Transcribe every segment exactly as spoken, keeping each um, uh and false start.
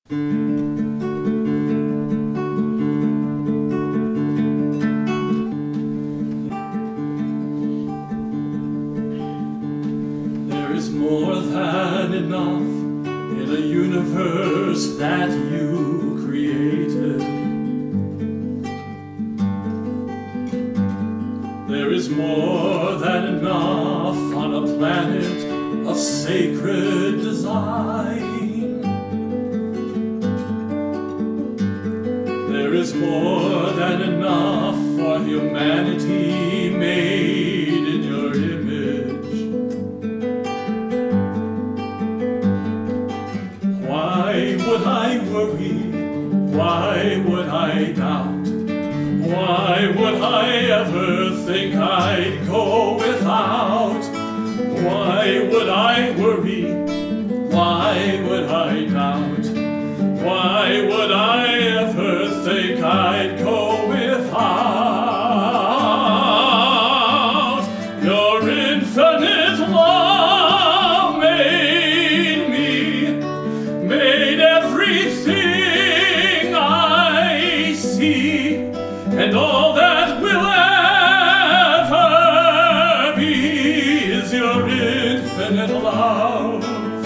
There is more than enough in a universe that you created. There is more than enough on a planet of sacred design. There is more than enough for humanity made in your image. Why would I worry? Why would I doubt? Why would I ever think I'd go without? Why would I worry? Why would I doubt? Why would I ever think I'd go without? Your infinite love made me, made everything I see, and all that will ever be is your infinite love.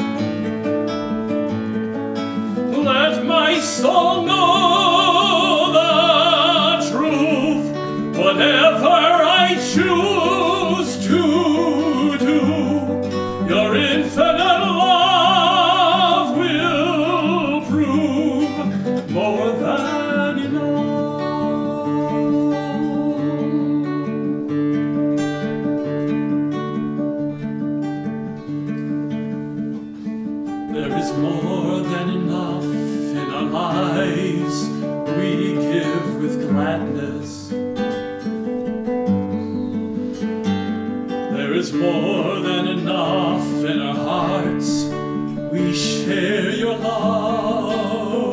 Let my soul know the truth, whatever I choose to do. Your infinite love will prove more than enough. There is more than enough in our lives we give with gladness. There is more than enough in our hearts we share your love.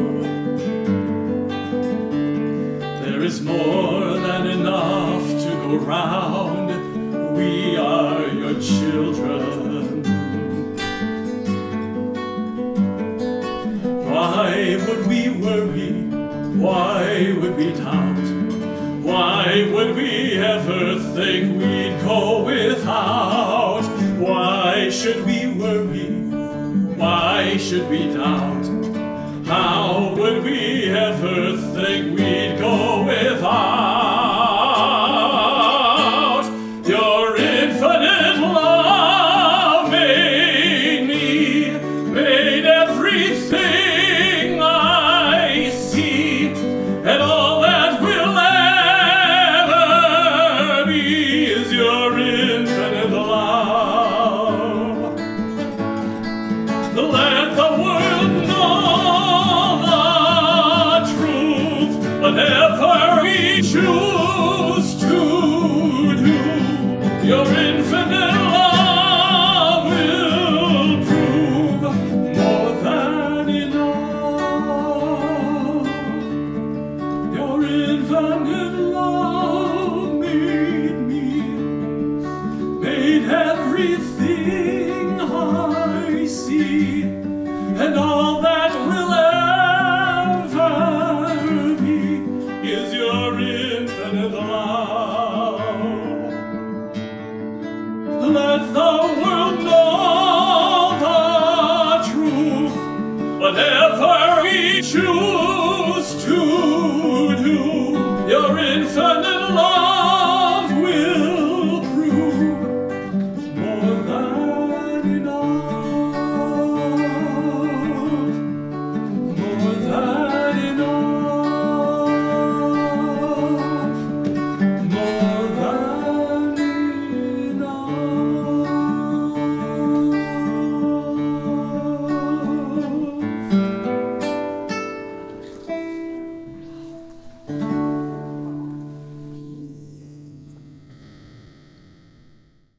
There is more than enough to go round, we are your children. Why would we worry? Why would we doubt? Why would we ever think we'd go without? Why should we worry? Why should we doubt? How would we ever think we'd go without? Your infinite love made me, made everything I see, and all that will ever be is your infinite love. Let the world know the truth, whatever we choose to do. Your infinite love will prove more than enough. Your infinite love made me, made everything I see, and all that will ever be is your infinite love. Let the world know the truth, whatever we choose to